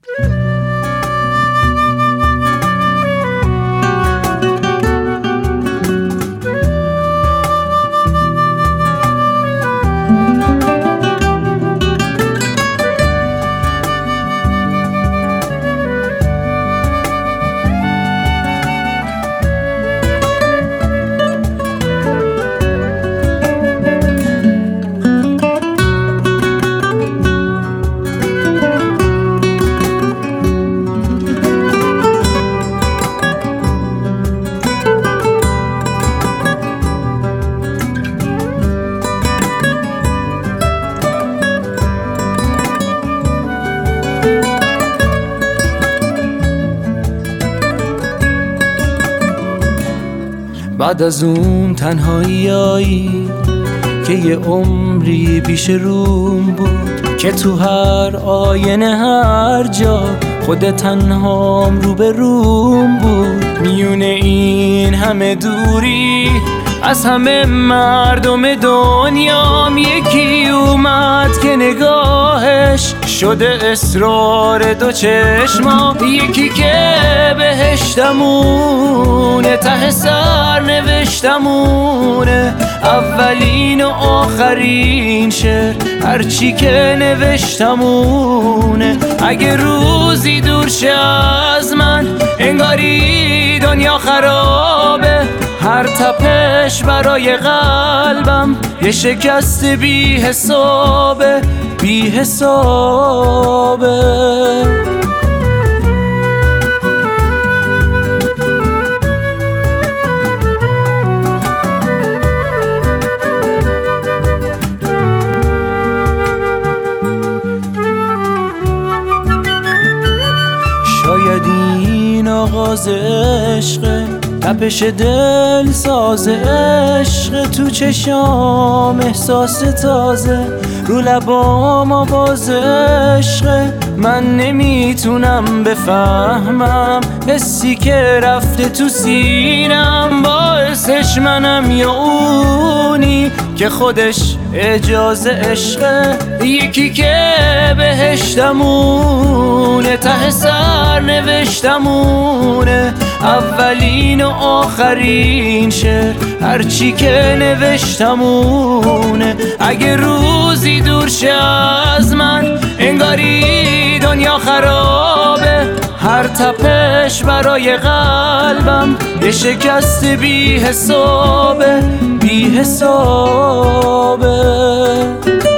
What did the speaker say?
بعد از اون تنهاییایی که یه عمری پیش روم بود، که تو هر آینه هر جا خود تنهام رو به روم بود. میونه این همه دوری از همه مردم دنیام یکی اومد که نگاهش شده اسرار دو چشما، یکی که بهشتمونه ته سر نوشتمونه، اولین و آخرین شعر هرچی که نوشتمونه. اگه روزی دور شه از من انگاری دنیا خرابه، هر تپش برای قلبم یه شکست بی حسابه، بی حسابه. شاید این آغاز عشقه، تپش دل ساز عشق، تو چشام احساس تازه، رو لبام آواز عشق. من نمیتونم بفهمم حسی که رفته تو سینم، باعثش منم یا اونی که خودش اجازه عشقه، یکی که بهشتمونه ته سر نوشتمونه، اولین و آخرین شعر هرچی که نوشتمونه. اگه روزی دور شه از من انگاری دنیا خرابه، هر تپش برای قلبم یه شکست بی حسابه، بی حسابه.